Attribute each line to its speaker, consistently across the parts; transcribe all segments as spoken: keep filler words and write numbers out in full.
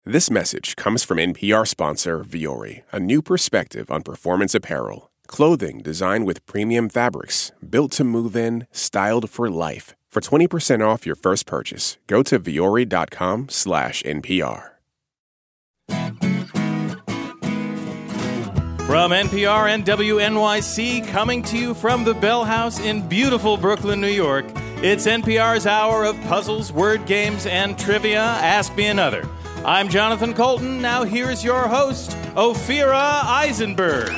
Speaker 1: This message comes from N P R sponsor Vuori, a new perspective on performance apparel. Clothing designed with premium fabrics, built to move in, styled for life. For twenty percent off your first purchase, go to vuori.com slash NPR.
Speaker 2: From N P R and W N Y C, coming to you from the Bell House in beautiful Brooklyn, New York, it's N P R's hour of puzzles, word games, and trivia. Ask Me Another. I'm Jonathan Colton. Now here's your host, Ophira Eisenberg.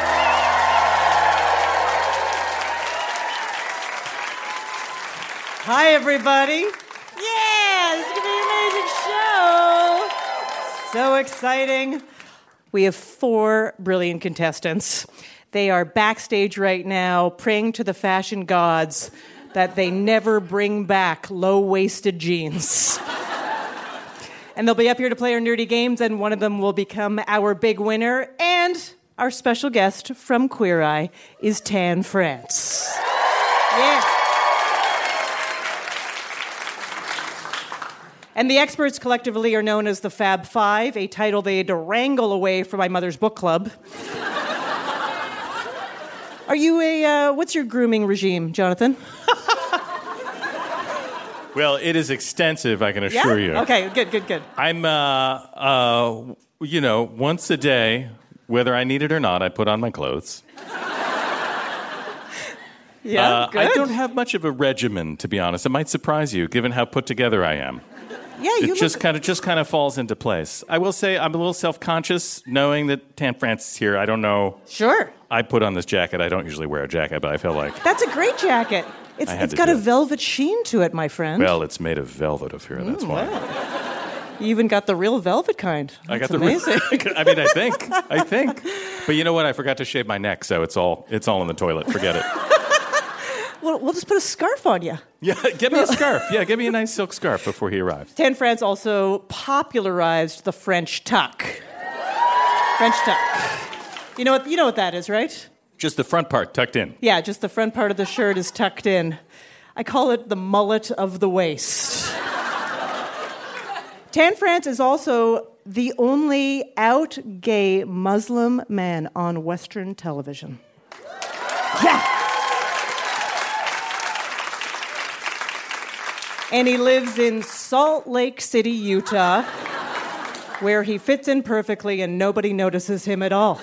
Speaker 3: Hi, everybody. Yeah, this is going to be an amazing show. So exciting. We have four brilliant contestants. They are backstage right now praying to the fashion gods that they never bring back low-waisted jeans. And they'll be up here to play our nerdy games, and one of them will become our big winner. And our special guest from Queer Eye is Tan France. Yeah. And the experts collectively are known as the Fab Five, a title they had to wrangle away from my mother's book club. Are you a, uh, what's your grooming regime, Jonathan?
Speaker 2: Well, it is extensive, I can assure
Speaker 3: yeah?
Speaker 2: you.
Speaker 3: Okay, good, good, good.
Speaker 2: I'm, uh, uh, you know, once a day, whether I need it or not, I put on my clothes.
Speaker 3: Yeah,
Speaker 2: uh,
Speaker 3: good.
Speaker 2: I don't have much of a regimen, to be honest. It might surprise you, given how put together I am.
Speaker 3: Yeah, you
Speaker 2: it
Speaker 3: look...
Speaker 2: just kind of just kind of falls into place. I will say I'm a little self-conscious knowing that Tan France is here. I don't know.
Speaker 3: Sure.
Speaker 2: I put on this jacket. I don't usually wear a jacket, but I feel like
Speaker 3: that's a great jacket. It's it's got a it. velvet sheen to it, my friend.
Speaker 2: Well, it's made of velvet up here. That's mm, why.
Speaker 3: Wow. You even got the real velvet kind. That's
Speaker 2: I got the
Speaker 3: amazing.
Speaker 2: Real, I mean, I think, I think. But you know what? I forgot to shave my neck, so it's all it's all in the toilet. Forget it.
Speaker 3: Well, we'll just put a scarf on you.
Speaker 2: Yeah, give me a scarf. Yeah, give me a nice silk scarf before he arrives.
Speaker 3: Tan France also popularized the French tuck. French tuck. You know what? You know what that is, right?
Speaker 2: Just the front part tucked in.
Speaker 3: Yeah, just the front part of the shirt is tucked in. I call it the mullet of the waist. Tan France is also the only out gay Muslim man on Western television. Yeah. And he lives in Salt Lake City, Utah, where he fits in perfectly and nobody notices him at all.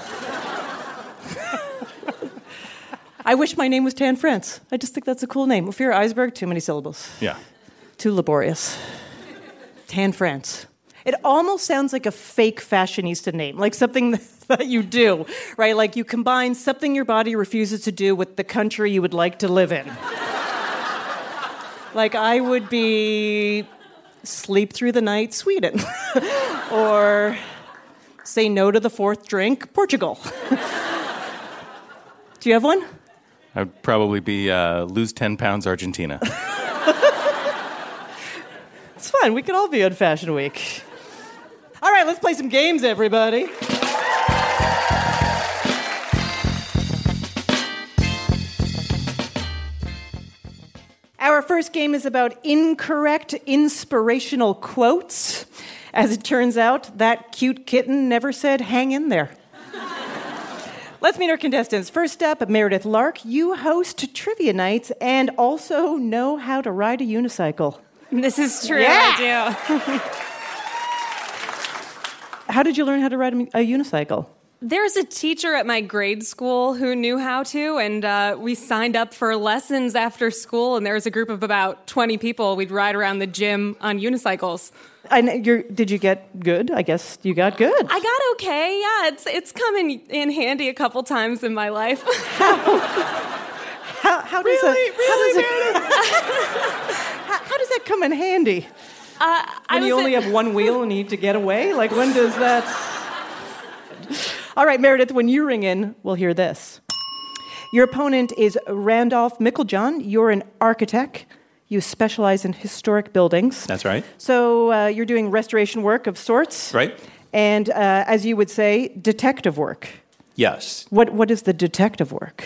Speaker 3: I wish my name was Tan France. I just think that's a cool name. Ophira Eisenberg, too many syllables.
Speaker 2: Yeah.
Speaker 3: Too laborious. Tan France. It almost sounds like a fake fashionista name, like something that you do, right? Like you combine something your body refuses to do with the country you would like to live in. Like I would be sleep through the night, Sweden. Or say no to the fourth drink, Portugal. Do you have one?
Speaker 2: I'd probably be uh, lose ten pounds, Argentina.
Speaker 3: It's fine. We could all be on Fashion Week. All right, let's play some games, everybody. Our first game is about incorrect inspirational quotes. As it turns out, that cute kitten never said, hang in there. Let's meet our contestants. First up, Meredith Lark. You host trivia nights and also know how to ride a unicycle.
Speaker 4: This is true,
Speaker 3: yeah.
Speaker 4: I
Speaker 3: do. How did you learn how to ride a unicycle?
Speaker 4: There's a teacher at my grade school who knew how to, and uh, we signed up for lessons after school, and there was a group of about twenty people. We'd ride around the gym on unicycles.
Speaker 3: And you're, did you get good? I guess you got good.
Speaker 4: I got okay, yeah. It's it's come in, in handy a couple times in my life.
Speaker 3: How, how, how does
Speaker 2: really,
Speaker 3: that,
Speaker 2: really,
Speaker 3: how does it, how, how does that come in handy?
Speaker 4: Uh,
Speaker 3: when
Speaker 4: I
Speaker 3: you only
Speaker 4: at,
Speaker 3: have one wheel and you need to get away? Like, when does that... All right, Meredith, when you ring in, we'll hear this. Your opponent is Randolph Micklejohn. You're an architect. You specialize in historic buildings.
Speaker 2: That's right.
Speaker 3: So uh, you're doing restoration work of sorts.
Speaker 2: Right.
Speaker 3: And, uh, as you would say, detective work.
Speaker 5: Yes.
Speaker 3: What What is the detective work?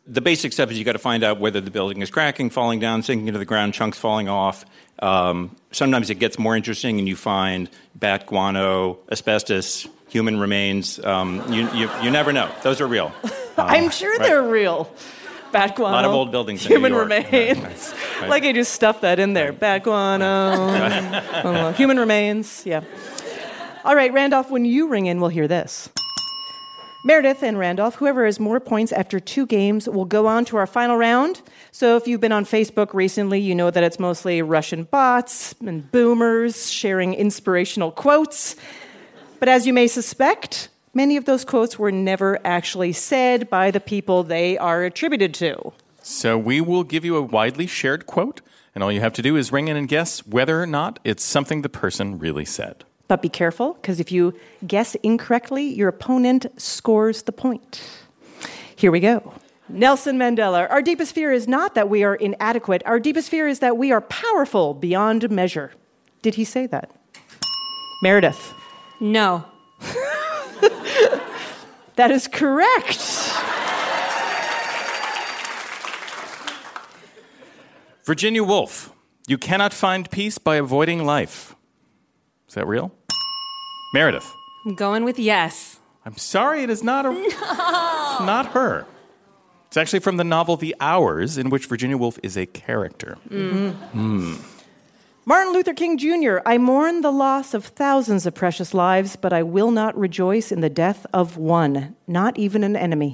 Speaker 5: the basic stuff is you got to find out whether the building is cracking, falling down, sinking into the ground, chunks falling off. Um, sometimes it gets more interesting and you find bat guano, asbestos, human remains. Um, you, you, you never know. Those are real. Um,
Speaker 3: I'm sure
Speaker 5: right.
Speaker 3: they're real. Bat guano.
Speaker 5: A lot of old buildings in
Speaker 3: human
Speaker 5: New York.
Speaker 3: remains.
Speaker 5: Right. Right.
Speaker 3: Like I just stuffed that in there. Bat guano. uh, human remains. Yeah. All right, Randolph, when you ring in, we'll hear this. Meredith and Randolph, whoever has more points after two games will go on to our final round. So if you've been on Facebook recently, you know that it's mostly Russian bots and boomers sharing inspirational quotes. But as you may suspect, many of those quotes were never actually said by the people they are attributed to.
Speaker 2: So we will give you a widely shared quote, and all you have to do is ring in and guess whether or not it's something the person really said.
Speaker 3: But be careful, because if you guess incorrectly, your opponent scores the point. Here we go. Nelson Mandela, our deepest fear is not that we are inadequate. Our deepest fear is that we are powerful beyond measure. Did he say that? Meredith.
Speaker 4: No.
Speaker 3: That is correct.
Speaker 2: Virginia Woolf, you cannot find peace by avoiding life. Is that real? Meredith.
Speaker 4: I'm going with yes.
Speaker 2: I'm sorry, it is not a,
Speaker 4: No.
Speaker 2: not her. It's actually from the novel The Hours, in which Virginia Woolf is a character.
Speaker 3: Mm-hmm. Mm. Martin Luther King Junior, I mourn the loss of thousands of precious lives, but I will not rejoice in the death of one, not even an enemy.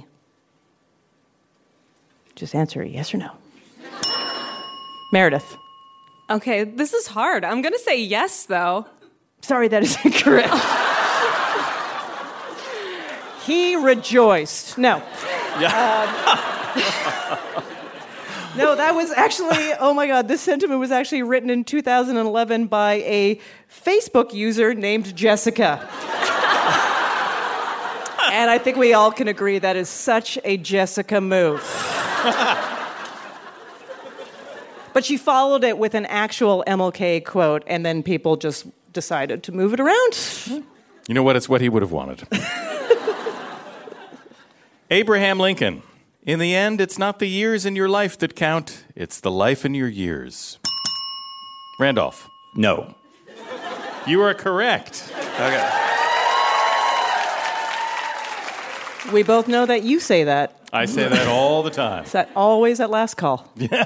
Speaker 3: Just answer yes or no. Meredith.
Speaker 4: Okay, this is hard. I'm going to say yes, though.
Speaker 3: Sorry, that is incorrect. He rejoiced. No. Yeah. Um, no, that was actually, oh my God, this sentiment was actually written in two thousand eleven by a Facebook user named Jessica. And I think we all can agree that is such a Jessica move. But she followed it with an actual M L K quote, and then people just decided to move it around.
Speaker 2: You know what? It's what he would have wanted. Abraham Lincoln. In the end, it's not the years in your life that count. It's the life in your years. Randolph.
Speaker 5: No.
Speaker 2: You are correct. Okay.
Speaker 3: We both know that you say that.
Speaker 2: I say that all the time.
Speaker 3: Is that always at last call?
Speaker 2: Yeah.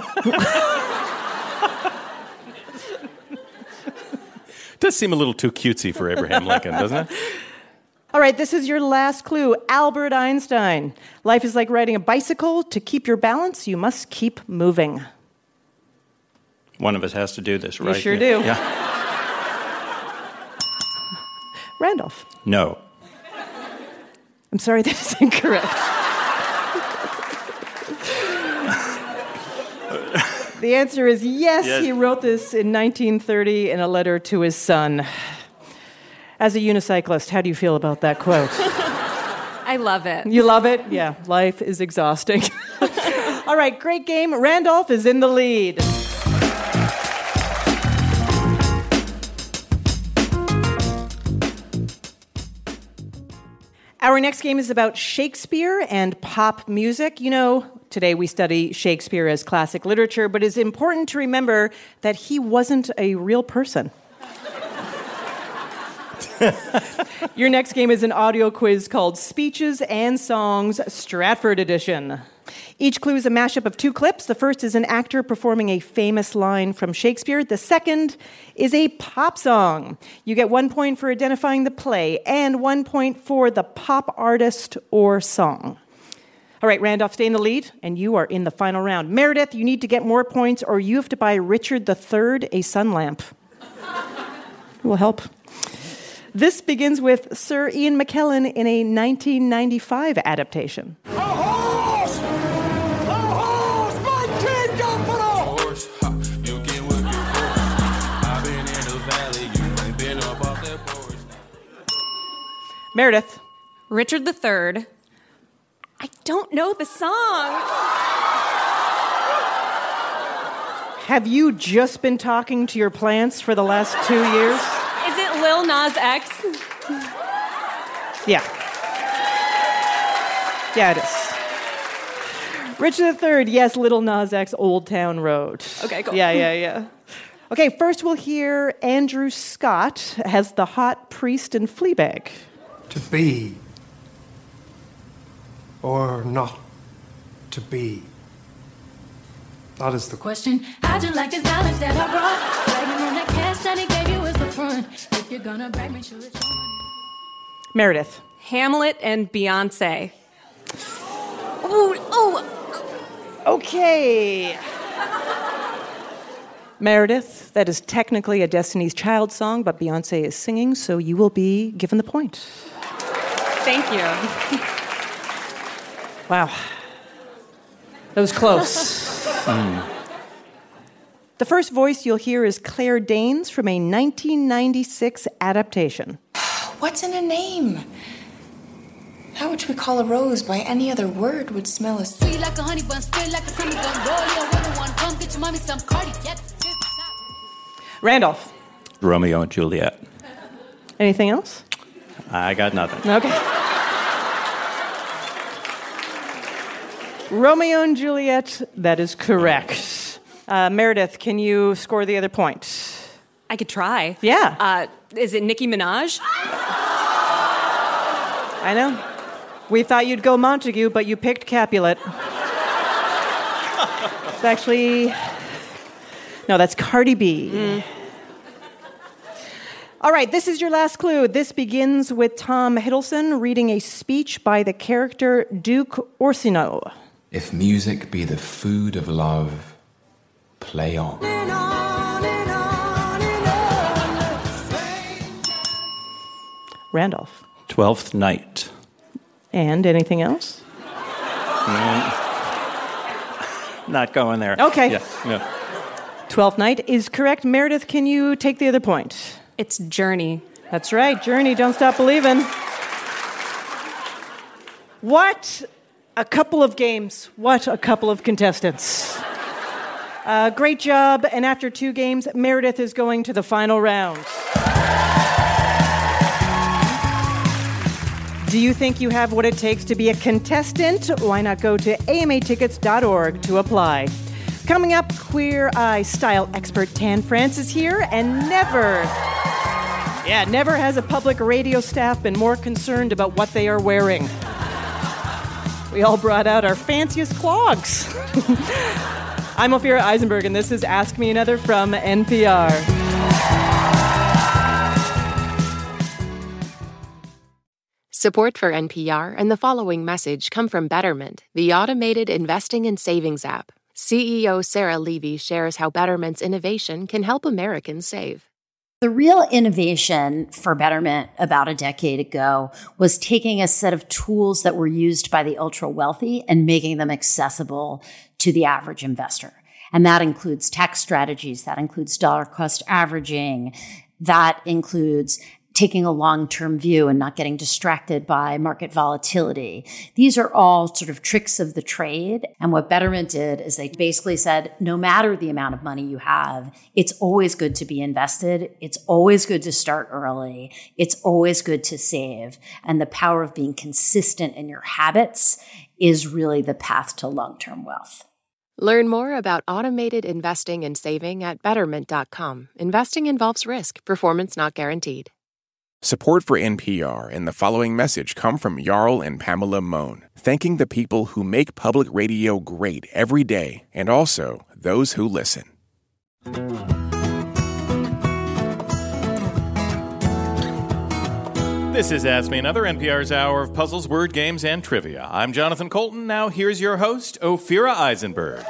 Speaker 2: Does seem a little too cutesy for Abraham Lincoln, doesn't it?
Speaker 3: All right, this is your last clue. Albert Einstein. Life is like riding a bicycle. To keep your balance, you must keep moving.
Speaker 5: One of us has to do this, right?
Speaker 3: You sure
Speaker 5: yeah.
Speaker 3: do.
Speaker 5: Yeah.
Speaker 3: Randolph.
Speaker 5: No.
Speaker 3: I'm sorry, that is incorrect. The answer is yes, yes, he wrote this in nineteen thirty in a letter to his son. As a unicyclist, how do you feel about that quote?
Speaker 4: I love it.
Speaker 3: You love it? Yeah, life is exhausting. All right, great game. Randolph is in the lead. Our next game is about Shakespeare and pop music. You know, today we study Shakespeare as classic literature, but it's important to remember that he wasn't a real person. Your next game is an audio quiz called Speeches and Songs, Stratford Edition. Each clue is a mashup of two clips. The first is an actor performing a famous line from Shakespeare. The second is a pop song. You get one point for identifying the play and one point for the pop artist or song. All right, Randolph, stay in the lead, and you are in the final round. Meredith, you need to get more points, or you have to buy Richard the Third a sun lamp. It will help. This begins with Sir Ian McKellen in a nineteen ninety-five adaptation.
Speaker 6: A horse! A horse! My kingdom for a horse! You get what you want. I've been in the valley. You ain't been up off that porch.
Speaker 3: Meredith.
Speaker 4: Richard the Third. I don't know the song.
Speaker 3: Have you just been talking to your plants for the last two years?
Speaker 4: Is it Lil Nas X?
Speaker 3: Yeah. Yeah, it is. Richard the Third, yes, Little Nas X, Old Town Road.
Speaker 4: Okay, cool.
Speaker 3: Yeah, yeah, yeah. Okay, first we'll hear Andrew Scott as the hot priest in Fleabag.
Speaker 7: To be or not to be. That is the
Speaker 8: Question, how'd you like this knowledge that I brought? Bragging on that cash that he gave you is the front. If you're gonna brag, make sure it's your money.
Speaker 3: Meredith.
Speaker 4: Hamlet and Beyonce.
Speaker 8: Ooh, ooh.
Speaker 3: Okay. Meredith, that is technically a Destiny's Child song, but Beyonce is singing, so you will be given the point.
Speaker 4: Thank you.
Speaker 3: Wow. That was close. mm. The first voice you'll hear is Claire Danes from a nineteen ninety-six adaptation.
Speaker 9: What's in a name? How would we call a rose by any other word would smell as
Speaker 8: Sweet like a honey bun, spit like a honey bun. Roll your one one, come get your mommy some cardiac.
Speaker 3: Randolph.
Speaker 5: Romeo and Juliet.
Speaker 3: Anything else?
Speaker 5: I got nothing.
Speaker 3: Okay. Romeo and Juliet, that is correct. Uh, Meredith, can you score the other point?
Speaker 4: I could try.
Speaker 3: Yeah.
Speaker 4: Uh, is it Nicki Minaj?
Speaker 3: I know. We thought you'd go Montague, but you picked Capulet. It's actually... No, that's Cardi B. Mm. All right, this is your last clue. This begins with Tom Hiddleston reading a speech by the character Duke Orsino.
Speaker 10: If music be the food of love, play on.
Speaker 3: Randolph.
Speaker 5: Twelfth Night.
Speaker 3: And anything else?
Speaker 5: Mm. Not going there.
Speaker 3: Okay.
Speaker 5: Yeah, no.
Speaker 3: Twelfth Night is correct. Meredith, can you take the other point?
Speaker 4: It's Journey.
Speaker 3: That's right, Journey, Don't Stop Believin'. What a couple of games. What a couple of contestants. Uh, great job. And after two games, Meredith is going to the final round. Do you think you have what it takes to be a contestant? Why not go to A M A tickets dot org to apply? Coming up, Queer Eye style expert Tan France is here, and never, yeah, never has a public radio staff been more concerned about what they are wearing. We all brought out our fanciest clogs. I'm Ophira Eisenberg, and this is Ask Me Another from N P R.
Speaker 11: Support for N P R and the following message come from Betterment, the automated investing and savings app. C E O Sarah Levy shares how Betterment's innovation can help Americans save.
Speaker 12: The real innovation for Betterment about a decade ago was taking a set of tools that were used by the ultra-wealthy and making them accessible to the average investor. And that includes tax strategies, that includes dollar cost averaging, that includes taking a long-term view and not getting distracted by market volatility. These are all sort of tricks of the trade. And what Betterment did is they basically said, no matter the amount of money you have, it's always good to be invested. It's always good to start early. It's always good to save. And the power of being consistent in your habits is really the path to long-term wealth.
Speaker 11: Learn more about automated investing and saving at betterment dot com. Investing involves risk. Performance not guaranteed.
Speaker 1: Support for N P R and the following message come from Jarl and Pamela Mohn, thanking the people who make public radio great every day and also those who listen.
Speaker 2: This is Ask Me Another, N P R's hour of puzzles, word games, and trivia. I'm Jonathan Colton. Now here's your host, Ophira Eisenberg.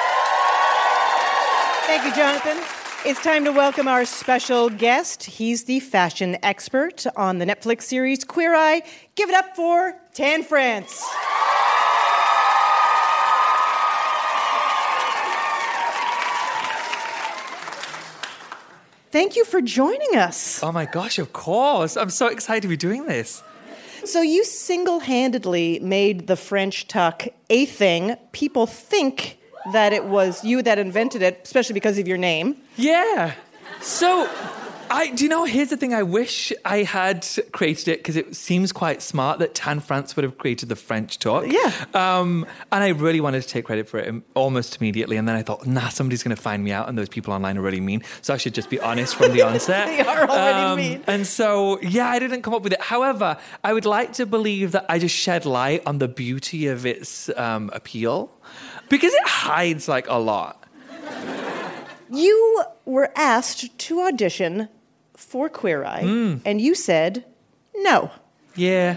Speaker 3: Thank you, Jonathan. It's time to welcome our special guest. He's the fashion expert on the Netflix series Queer Eye. Give it up for Tan France. Thank you for joining us.
Speaker 13: Oh my gosh, of course. I'm so excited to be doing this.
Speaker 3: So you single-handedly made the French tuck a thing. People think that it was you that invented it, especially because of your name.
Speaker 13: Yeah. So I do you know, here's the thing, I wish I had created it because it seems quite smart that Tan France would have created the French talk.
Speaker 3: Yeah.
Speaker 13: Um, and I really wanted to take credit for it almost immediately. And then I thought, nah, somebody's going to find me out and those people online are really mean. So I should just be honest from the onset.
Speaker 3: They are already
Speaker 13: Um,
Speaker 3: mean.
Speaker 13: And so, yeah, I didn't come up with it. However, I would like to believe that I just shed light on the beauty of its um, appeal because it hides like a lot.
Speaker 3: You were asked to audition for Queer Eye,
Speaker 13: Mm.
Speaker 3: and you said no.
Speaker 13: Yeah.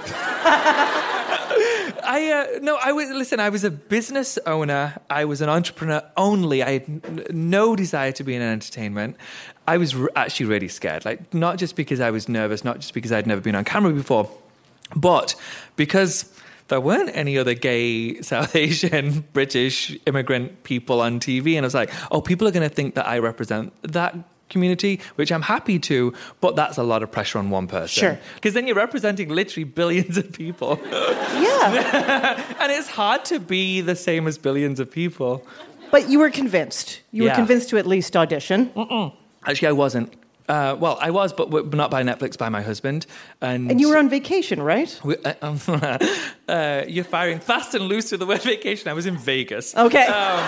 Speaker 13: I uh, no, I was listen. I was a business owner. I was an entrepreneur only. I had n- no desire to be in entertainment. I was r- actually really scared. Like not just because I was nervous, not just because I'd never been on camera before, but because there weren't any other gay South Asian British immigrant people on T V, and I was like, oh, people are going to think that I represent that community, which I'm happy to, but that's a lot of pressure on one person.
Speaker 3: Sure.
Speaker 13: Because then you're representing literally billions of people.
Speaker 3: Yeah.
Speaker 13: And it's hard to be the same as billions of people.
Speaker 3: But you were convinced. You
Speaker 13: Yeah.
Speaker 3: were convinced to at least audition.
Speaker 13: Mm-mm. Actually, I wasn't. Uh, well, I was, but w- not by Netflix, by my husband. And,
Speaker 3: And you were on vacation, right?
Speaker 13: We, uh, um, uh, you're firing fast and loose with the word vacation. I was in Vegas.
Speaker 3: Okay.
Speaker 13: Um,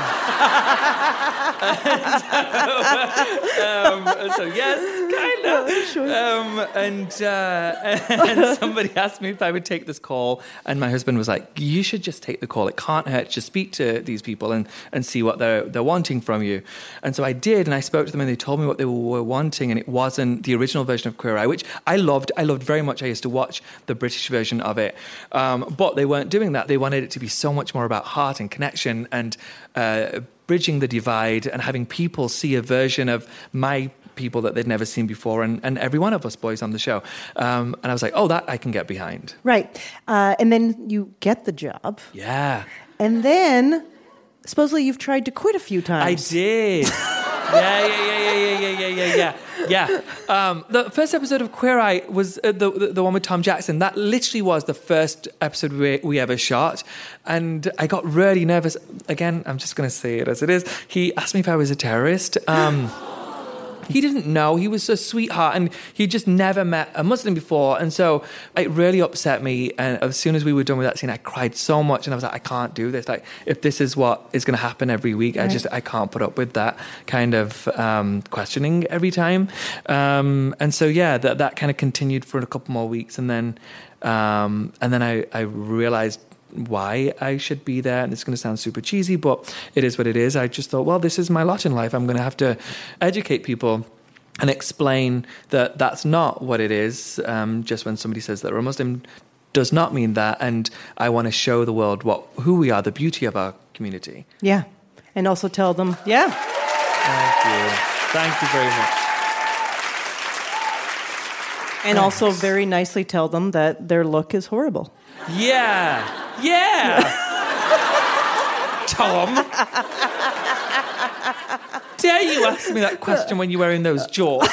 Speaker 13: um, so yes, kind of. Um, and, uh, and somebody asked me if I would take this call, and my husband was like, "You should just take the call. It can't hurt to speak to these people and, and see what they're they're wanting from you." And so I did, and I spoke to them, and they told me what they were wanting, and it wasn't the original version of Queer Eye, which I loved. I loved very much. I used to watch the British version of it, um, but they weren't doing that. They wanted it to be so much more about heart and connection and uh, bridging the divide and having people see a version of my people that they'd never seen before, and, and every one of us boys on the show. Um, and I was like, oh, that I can get behind.
Speaker 3: Right. Uh, and then you get the job.
Speaker 13: Yeah.
Speaker 3: And then, supposedly you've tried to quit a few
Speaker 13: I
Speaker 3: times.
Speaker 13: did. Yeah, yeah, yeah, yeah, yeah, yeah, yeah, yeah, yeah. Um, the first episode of Queer Eye was uh, the, the the one with Tom Jackson. That literally was the first episode we, we ever shot, and I got really nervous. Again, I'm just going to say it as it is. He asked me if I was a terrorist. Um, He didn't know. He was a sweetheart, and he just never met a Muslim before. And so it really upset me. And as soon as we were done with that scene, I cried so much. And I was like, I can't do this. Like, if this is what is going to happen every week, right. I just, I can't put up with that kind of um, questioning every time. Um, and so, yeah, that, that kind of continued for a couple more weeks. And then, um, and then I, I realized why I should be there, and it's going to sound super cheesy, but it is what it is. I just thought, well, this is my lot in life. I'm going to have to educate people and explain that that's not what it is. Um, just when somebody says that they're a Muslim does not mean that, and I want to show the world what who we are, the beauty of our community.
Speaker 3: Yeah, and also tell them, yeah.
Speaker 13: Thank you. Thank you very much.
Speaker 3: And also very nicely tell them that their look is horrible.
Speaker 13: Yeah. Yeah. Tom. Dare you ask me that question when you're wearing those jorts?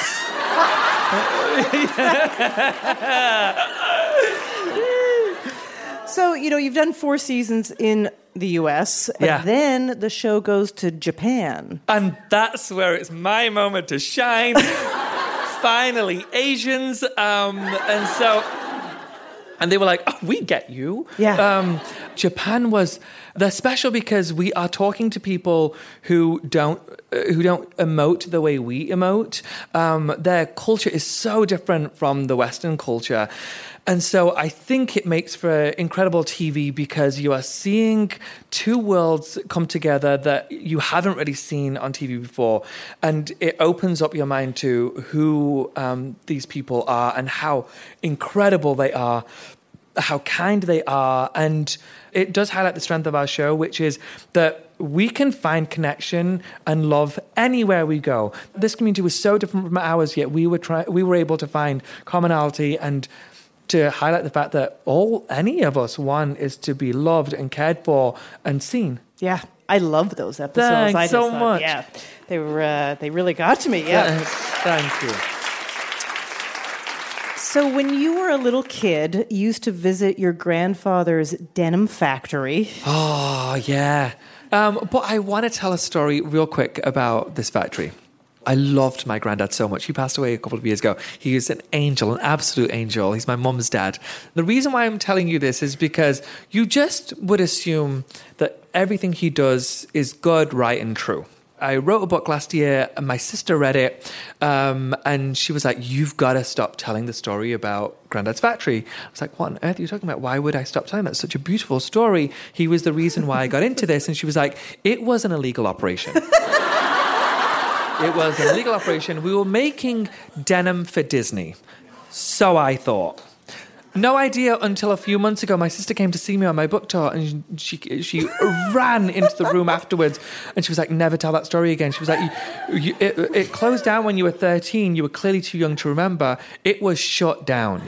Speaker 3: So, you know, you've done four seasons in the U S, and
Speaker 13: Yeah.
Speaker 3: then the show goes to Japan.
Speaker 13: And that's where it's my moment to shine. Finally, Asians. Um, and so... And they were like, oh, we get you.
Speaker 3: Yeah.
Speaker 13: Um, Japan was, they're special because we are talking to people who don't uh, who don't emote the way we emote. Um, their culture is so different from the Western culture. And so I think it makes for incredible T V because you are seeing two worlds come together that you haven't really seen on T V before. And it opens up your mind to who um, these people are and how incredible they are, how kind they are. And it does highlight the strength of our show, which is that we can find connection and love anywhere we go. This community was so different from ours, yet we were try- we were able to find commonality and to highlight the fact that all any of us want is to be loved and cared for and seen.
Speaker 3: Yeah, I love those episodes.
Speaker 13: Thanks
Speaker 3: I just
Speaker 13: so
Speaker 3: thought,
Speaker 13: much.
Speaker 3: Yeah, they were uh, they really got to me. Yeah.
Speaker 13: Thank you.
Speaker 3: So when you were a little kid, you used to visit your grandfather's denim factory.
Speaker 13: Oh, yeah. Um, but I want to tell a story real quick about this factory. I loved my granddad so much. He passed away a couple of years ago. He is an angel, an absolute angel. He's my mum's dad. The reason why I'm telling you this is because you just would assume that everything he does is good, right, and true. I wrote a book last year and my sister read it um, and she was like, you've got to stop telling the story about Grandad's factory. I was like, what on earth are you talking about? Why would I stop telling that? It's such a beautiful story. He was the reason why I got into this. And she was like, it was an illegal operation. It was an illegal operation. We were making denim for Disney. So I thought. No idea until a few months ago, my sister came to see me on my book tour and she she ran into the room afterwards and she was like, never tell that story again. She was like, you, you, it, it closed down when you were thirteen. You were clearly too young to remember. It was shut down.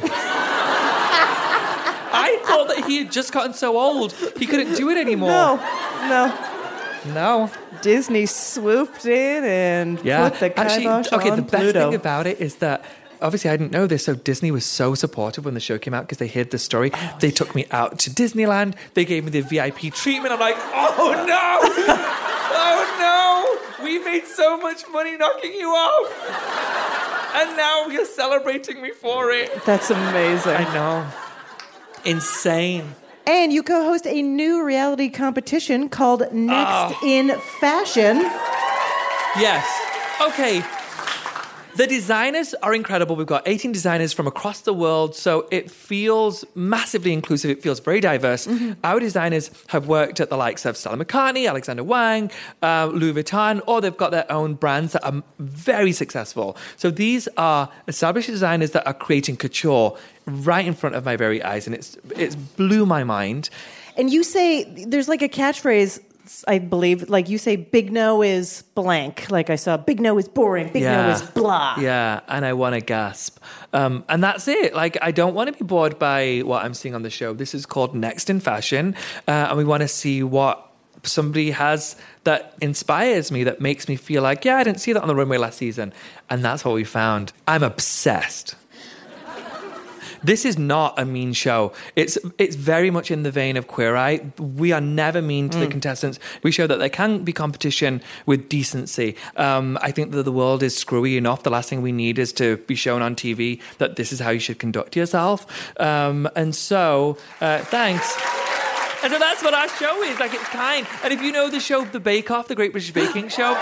Speaker 13: I thought that he had just gotten so old, he couldn't do it anymore.
Speaker 3: No, no.
Speaker 13: No.
Speaker 3: Disney swooped in and
Speaker 13: Yeah.
Speaker 3: put the
Speaker 13: Actually,
Speaker 3: kibosh
Speaker 13: okay,
Speaker 3: on
Speaker 13: the best
Speaker 3: Pluto.
Speaker 13: thing about it is that obviously I didn't know this, so Disney was so supportive when the show came out because they heard the story. Oh, they took me out to Disneyland. They gave me the V I P treatment. I'm like, oh no! Oh no! We made so much money knocking you off! And now you're celebrating me for it.
Speaker 3: That's amazing.
Speaker 13: I know. Insane.
Speaker 3: And you co-host a new reality competition called Next
Speaker 13: Oh.
Speaker 3: in Fashion.
Speaker 13: Yes. Okay. The designers are incredible. We've got eighteen designers from across the world, so it feels massively inclusive. It feels very diverse. Mm-hmm. Our designers have worked at the likes of Stella McCartney, Alexander Wang, uh, Louis Vuitton, or they've got their own brands that are very successful. So these are established designers that are creating couture right in front of my very eyes, and it's it's blew my mind.
Speaker 3: And you say, there's like a catchphrase, I believe, like you say, big no is blank. Like I saw, big no is boring, big no is blah.
Speaker 13: Yeah, and I want to gasp. Um, and that's it. Like, I don't want to be bored by what I'm seeing on the show. This is called Next in Fashion, uh, and we want to see what somebody has that inspires me, that makes me feel like, yeah, I didn't see that on the runway last season. And that's what we found. I'm obsessed. This is not a mean show. It's it's very much in the vein of Queer Eye. We are never mean to mm. the contestants. We show that there can be competition with decency. Um, I think that the world is screwy enough. The last thing we need is to be shown on T V that this is how you should conduct yourself. Um, and so, uh, thanks. And so that's what our show is. Like, it's kind. And if you know the show The Bake Off, the Great British Baking Show...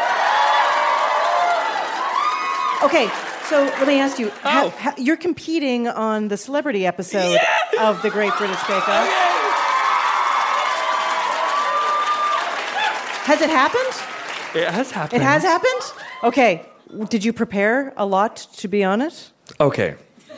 Speaker 3: Okay, so let me ask you,
Speaker 13: oh.
Speaker 3: how, how, you're competing on the celebrity episode
Speaker 13: yeah!
Speaker 3: of The Great British Bake Off.
Speaker 13: Okay.
Speaker 3: Has it happened?
Speaker 13: It has happened.
Speaker 3: It has happened? Okay, did you prepare a lot to be on it?
Speaker 13: Okay.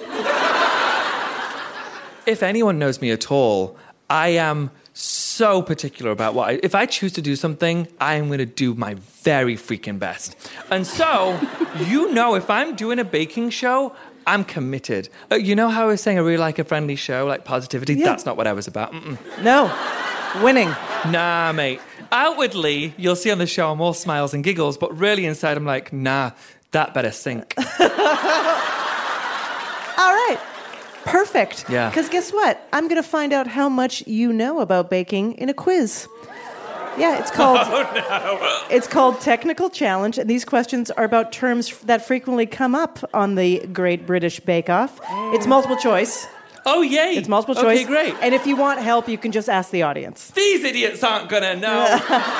Speaker 13: If anyone knows me at all, I am so particular about what I... If I choose to do something, I am going to do my very freaking best. And so, you know, if I'm doing a baking show, I'm committed. Uh, you know how I was saying I really like a friendly show, like positivity?
Speaker 3: Yeah.
Speaker 13: That's not what I was about. Mm-mm.
Speaker 3: No. Winning.
Speaker 13: Nah, mate. Outwardly, you'll see on the show I'm all smiles and giggles, but really inside I'm like, nah, that better sink.
Speaker 3: All right. Perfect.
Speaker 13: Yeah.
Speaker 3: Because guess what? I'm going to find out how much you know about baking in a quiz. Yeah, it's called
Speaker 13: Oh, no.
Speaker 3: It's called Technical Challenge, and these questions are about terms that frequently come up on the Great British Bake Off. It's multiple choice.
Speaker 13: Oh, yay.
Speaker 3: It's multiple choice.
Speaker 13: Okay, great.
Speaker 3: And if you want help, you can just ask the audience.
Speaker 13: These idiots aren't gonna know.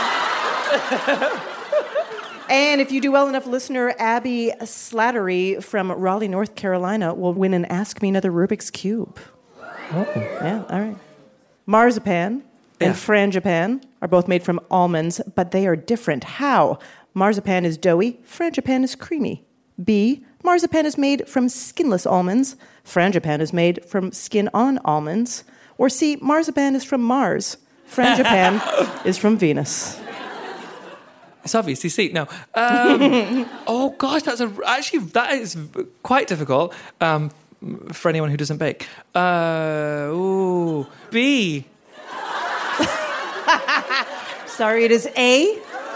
Speaker 3: And if you do well enough, listener Abby Slattery from Raleigh, North Carolina will win an Ask Me Another Rubik's Cube.
Speaker 13: Oh.
Speaker 3: Yeah, all right. Marzipan
Speaker 13: Yeah.
Speaker 3: and Frangipan are both made from almonds, but they are different. How? Marzipan is doughy, Frangipan is creamy. B. Marzipan is made from skinless almonds, Frangipan is made from skin-on almonds. Or C. Marzipan is from Mars, Frangipan is from Venus.
Speaker 13: It's obviously C. No. Um, oh, gosh, that's a... Actually, that is quite difficult um, for anyone who doesn't bake. Uh, ooh. B.
Speaker 3: Sorry, it is A.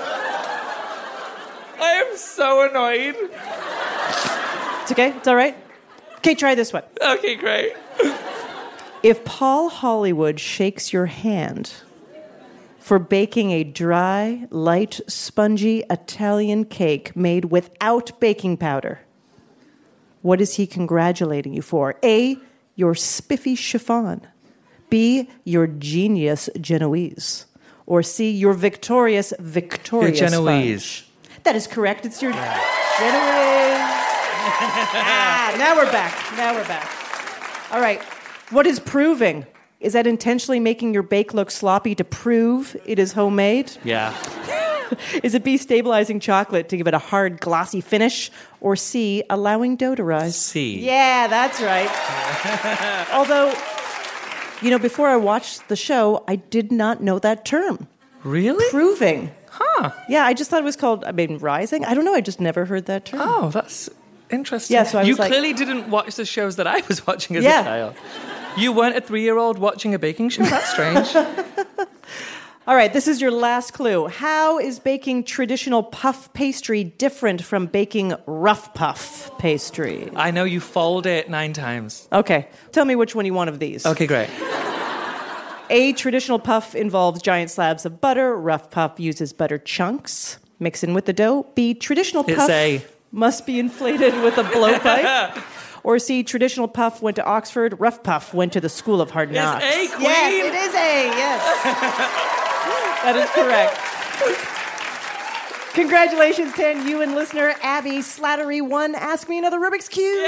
Speaker 13: I am so annoyed.
Speaker 3: It's okay. It's all right. Okay, try this one.
Speaker 13: Okay, great.
Speaker 3: If Paul Hollywood shakes your hand, for baking a dry, light, spongy Italian cake made without baking powder? What is he congratulating you for? A, your spiffy chiffon. B, your genius Genoese. Or C, your victorious Victoria
Speaker 13: Your Genoese.
Speaker 3: sponge. That is correct. It's your Genoese. ah, now we're back. Now we're back. All right. What is proving? Is that intentionally making your bake look sloppy to prove it is homemade?
Speaker 13: Yeah.
Speaker 3: Is it B, stabilizing chocolate to give it a hard, glossy finish? Or C, allowing dough to rise?
Speaker 13: C.
Speaker 3: Yeah, that's right. Although, you know, before I watched the show, I did not know that term.
Speaker 13: Really?
Speaker 3: Proving.
Speaker 13: Huh.
Speaker 3: Yeah, I just thought it was called, I mean, rising. I don't know. I just never heard that term.
Speaker 13: Oh, that's interesting.
Speaker 3: Yeah, so I was
Speaker 13: you
Speaker 3: like-
Speaker 13: clearly didn't watch the shows that I was watching as
Speaker 3: Yeah.
Speaker 13: a child. You weren't a three-year-old watching a baking show? That's strange.
Speaker 3: All right, this is your last clue. How is baking traditional puff pastry different from baking rough puff pastry?
Speaker 13: I know you fold it nine times.
Speaker 3: Okay, tell me which one you want of these.
Speaker 13: Okay, great.
Speaker 3: A, traditional puff involves giant slabs of butter. Rough puff uses butter chunks. Mix in with the dough. B, traditional
Speaker 13: It's
Speaker 3: puff
Speaker 13: A.
Speaker 3: must be inflated with a blowpipe. Or C, traditional puff went to Oxford. Rough puff went to the School of Hard Knocks.
Speaker 13: It's A, queen!
Speaker 3: Yes, it is A, yes. That is correct. Congratulations, ten. You and listener Abby Slattery won Ask Me Another Rubik's Cube.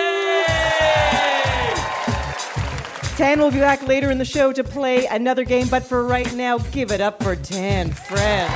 Speaker 3: Tan will be back later in the show to play another game, but for right now, give it up for Tan friends.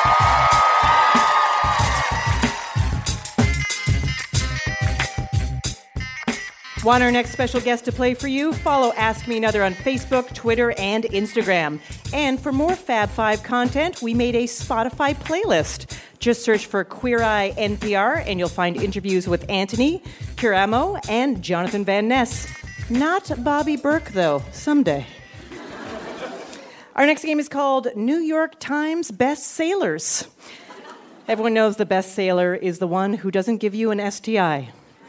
Speaker 3: Want our next special guest to play for you? Follow Ask Me Another on Facebook, Twitter, and Instagram. And for more Fab Five content, we made a Spotify playlist. Just search for Queer Eye N P R, and you'll find interviews with Anthony, Kiramo, and Jonathan Van Ness. Not Bobby Burke, though. Someday. Our next game is called New York Times Best Sailors. Everyone knows the best sailor is the one who doesn't give you an S T I.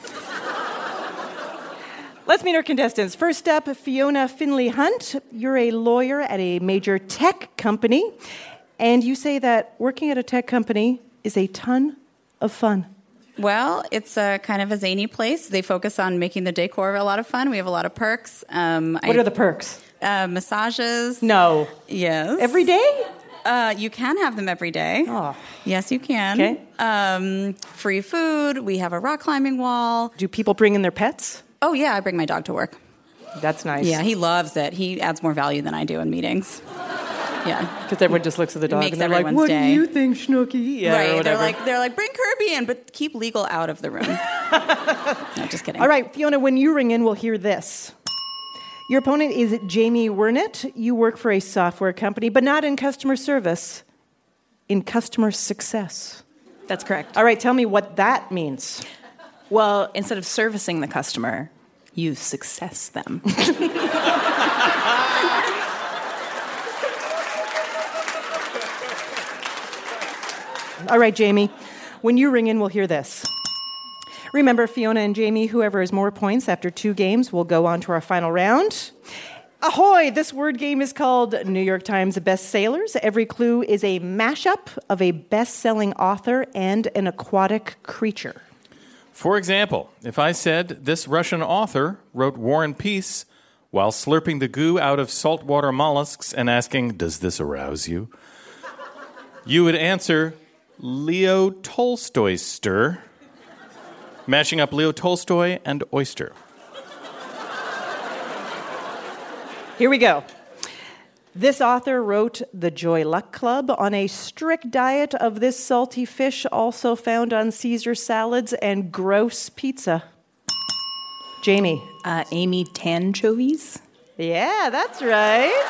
Speaker 3: Let's meet our contestants. First up, Fiona Finley Hunt. You're a lawyer at a major tech company, and you say that working at a tech company is a ton of fun.
Speaker 14: Well, it's a kind of a zany place. They focus on making the decor a lot of fun. We have a lot of perks. Um,
Speaker 3: What
Speaker 14: I,
Speaker 3: are the perks?
Speaker 14: Uh, massages.
Speaker 3: No.
Speaker 14: Yes.
Speaker 3: Every day?
Speaker 14: Uh, you can have them every day.
Speaker 3: Oh.
Speaker 14: Yes, you can.
Speaker 3: Okay.
Speaker 14: Um, free food. We have a rock climbing wall.
Speaker 3: Do people bring in their pets?
Speaker 14: Oh, yeah, I bring my dog to work.
Speaker 3: That's nice.
Speaker 14: Yeah, he loves it. He adds more value than I do in meetings. Yeah.
Speaker 3: Because everyone just looks at the dog
Speaker 14: Makes
Speaker 3: and they're like,
Speaker 14: everyone's
Speaker 3: what
Speaker 14: day.
Speaker 3: do you think, Snooki? Yeah, or
Speaker 14: right. They're
Speaker 3: whatever.
Speaker 14: like, they're like, bring Kirby in, but keep legal out of the room. No, just kidding.
Speaker 3: All right, Fiona, when you ring in, we'll hear this. Your opponent is Jamie Wernett. You work for a software company, but not in customer service, in customer success.
Speaker 15: That's correct.
Speaker 3: All right, tell me what that means.
Speaker 15: Well, instead of servicing the customer, you success them.
Speaker 3: All right, Jamie, when you ring in, we'll hear this. Remember, Fiona and Jamie, whoever has more points after two games will go on to our final round. Ahoy! This word game is called New York Times Best Sailors. Every clue is a mashup of a best-selling author and an aquatic creature.
Speaker 2: For example, if I said this Russian author wrote War and Peace while slurping the goo out of saltwater mollusks and asking, does this arouse you? You would answer, Leo Tolstoy stir, mashing up Leo Tolstoy and oyster.
Speaker 3: Here we go. This author wrote The Joy Luck Club on a strict diet of this salty fish, also found on Caesar salads and gross pizza. Jamie.
Speaker 15: Uh, Amy Tanchovies?
Speaker 3: Yeah, that's right.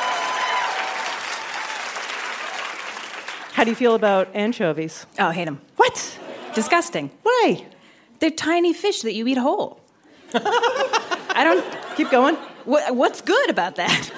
Speaker 3: How do you feel about anchovies?
Speaker 15: Oh, hate them.
Speaker 3: What?
Speaker 15: Disgusting.
Speaker 3: Why?
Speaker 15: They're tiny fish that you eat whole. I don't...
Speaker 3: Keep going.
Speaker 15: What, what's good about that?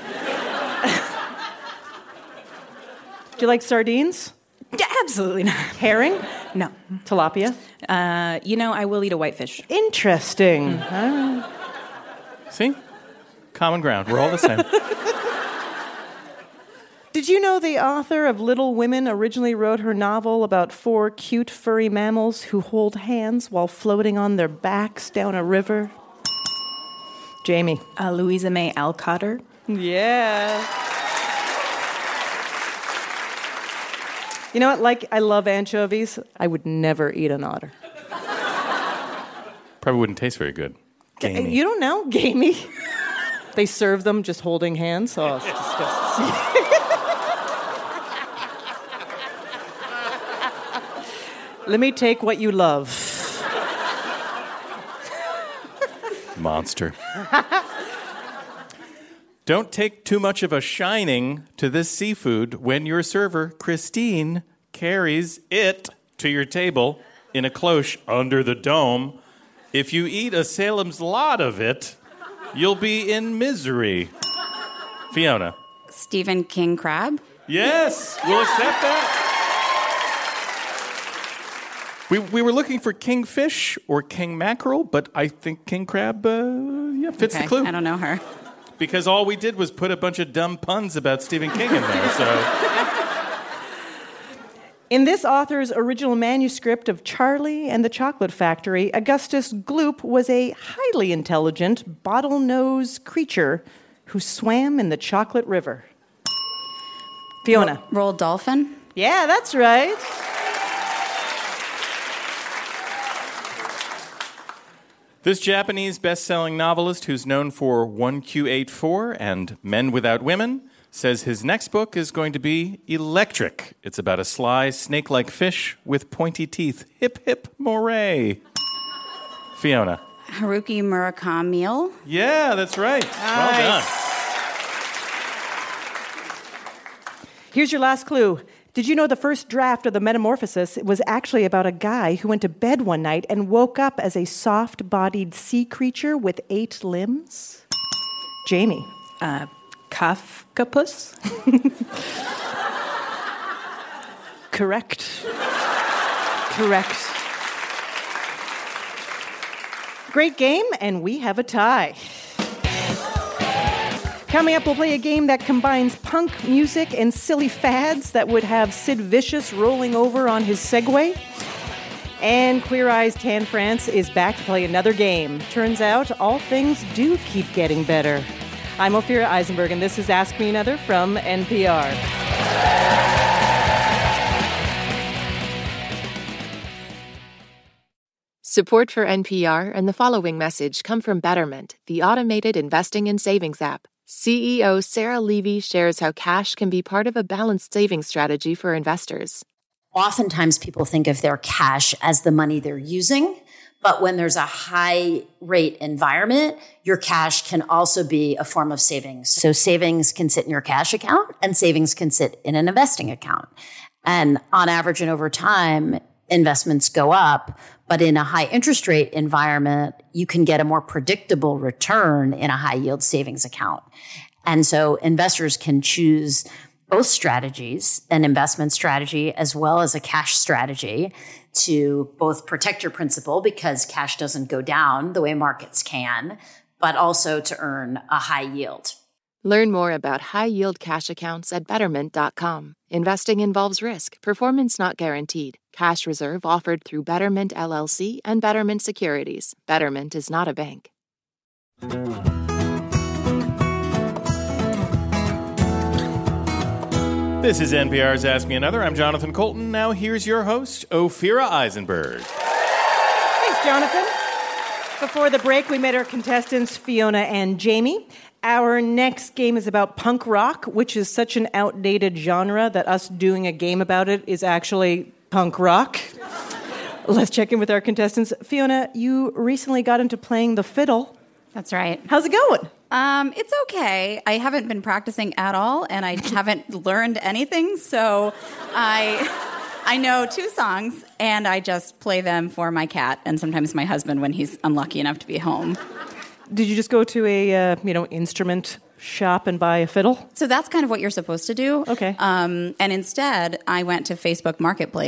Speaker 3: Do you like sardines?
Speaker 15: Absolutely not.
Speaker 3: Herring?
Speaker 15: No.
Speaker 3: Tilapia?
Speaker 15: Uh, you know, I will eat a whitefish.
Speaker 3: Interesting.
Speaker 15: Mm.
Speaker 3: All right.
Speaker 2: See? Common ground. We're all the same.
Speaker 3: Did you know the author of Little Women originally wrote her novel about four cute furry mammals who hold hands while floating on their backs down a river? Jamie.
Speaker 15: Uh, Louisa May Alcotter.
Speaker 3: Yeah. You know what? Like, I love anchovies. I would never eat an otter.
Speaker 2: Probably wouldn't taste very good. Gamey.
Speaker 3: You don't know, gamey. They serve them just holding hands. Oh, it's disgusting. Let me take what you love.
Speaker 2: Monster. Don't take too much of a shining to this seafood when your server, Christine, carries it to your table in a cloche under the dome. If you eat a Salem's Lot of it, you'll be in misery. Fiona.
Speaker 14: Stephen King crab.
Speaker 2: Yes, we'll accept that. We we were looking for kingfish or king mackerel, but I think king crab uh, yeah, fits
Speaker 14: Okay,
Speaker 2: the clue.
Speaker 14: I don't know her.
Speaker 2: Because all we did was put a bunch of dumb puns about Stephen King in there, so...
Speaker 3: In this author's original manuscript of Charlie and the Chocolate Factory, Augustus Gloop was a highly intelligent, bottlenose creature who swam in the chocolate river. Fiona.
Speaker 14: Roald Dolphin?
Speaker 3: Yeah, that's right.
Speaker 2: This Japanese best-selling novelist, who's known for one Q eighty-four and Men Without Women, says his next book is going to be electric. It's about a sly, snake-like fish with pointy teeth. Hip, hip, moray. Fiona.
Speaker 14: Haruki Murakami.
Speaker 2: Yeah, that's right. Well done.
Speaker 3: Here's your last clue. Did you know the first draft of the Metamorphosis was actually about a guy who went to bed one night and woke up as a soft-bodied sea creature with eight limbs? Jamie.
Speaker 15: Uh, Kafkapus?
Speaker 3: Correct. Correct. Great game, and we have a tie. Coming up, we'll play a game that combines punk music and silly fads that would have Sid Vicious rolling over on his Segway. And Queer Eye's Tan France is back to play another game. Turns out, all things do keep getting better. I'm Ophira Eisenberg, and this is Ask Me Another from N P R.
Speaker 11: Support for N P R and the following message come from Betterment, the automated investing and savings app. C E O Sarah Levy shares how cash can be part of a balanced savings strategy for investors.
Speaker 12: Oftentimes people think of their cash as the money they're using, but when there's a high rate environment, your cash can also be a form of savings. So savings can sit in your cash account and savings can sit in an investing account. And on average and over time, investments go up, but in a high interest rate environment, you can get a more predictable return in a high yield savings account. And so investors can choose both strategies, an investment strategy as well as a cash strategy, to both protect your principal because cash doesn't go down the way markets can, but also to earn a high yield.
Speaker 11: Learn more about high-yield cash accounts at Betterment dot com. Investing involves risk. Performance not guaranteed. Cash reserve offered through Betterment L L C and Betterment Securities. Betterment is not a bank.
Speaker 2: This is N P R's Ask Me Another. I'm Jonathan Colton. Now here's your host, Ophira Eisenberg.
Speaker 3: Thanks, Jonathan. Before the break, we met our contestants, Fiona and Jamie. Our next game is about punk rock, which is such an outdated genre that us doing a game about it is actually punk rock. Let's check in with our contestants. Fiona, you recently got into playing the fiddle.
Speaker 14: That's right.
Speaker 3: How's it going?
Speaker 14: Um, it's okay. I haven't been practicing at all, and I haven't learned anything, so I I know two songs, and I just play them for my cat and sometimes my husband when he's unlucky enough to be home.
Speaker 3: Did you just go to a uh, you know instrument shop and buy a fiddle?
Speaker 14: So that's kind of what you're supposed to do.
Speaker 3: Okay.
Speaker 14: Um, and instead, I went to Facebook Marketplace